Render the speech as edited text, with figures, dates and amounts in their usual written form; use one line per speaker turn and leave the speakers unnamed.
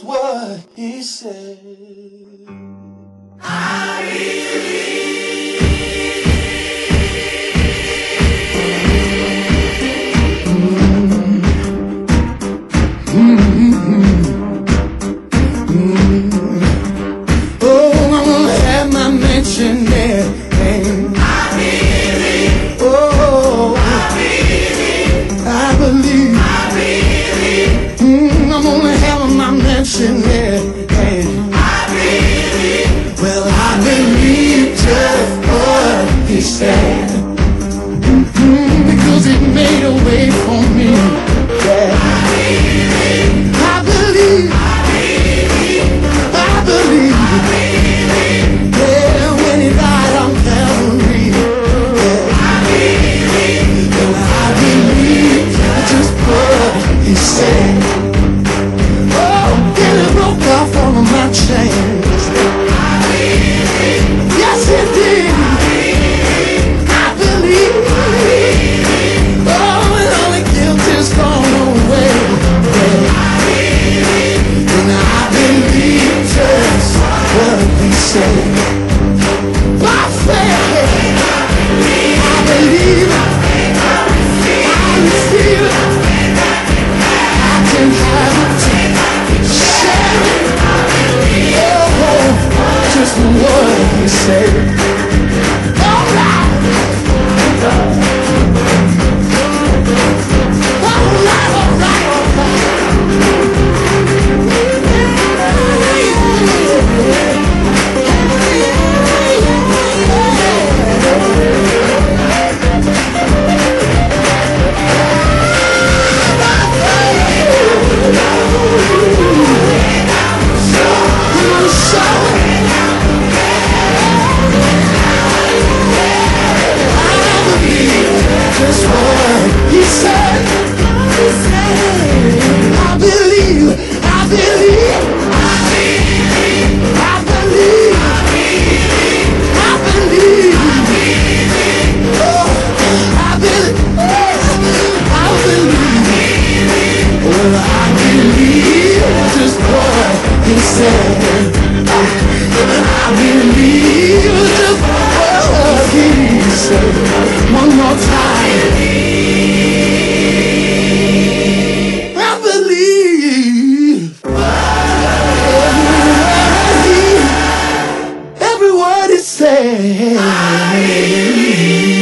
just what he said. Oh, I'm gonna have my mansion there. Oh, I believe. I'm gonna have my mansion there. Well, I believe just what he said. Because it made a way for me. Yeah. I believe. Yeah, when he died on Calvary. Yeah. Well, I believe just what he said. Oh, then he broke off all of my chains. Yes, he did. I believe. Oh, and all the guilt is gone away. And I believe just what he said. By faith, I believe it. I receive it. I can have it. Share it. Oh, just what he said. All right. One more time. I believe every word he said.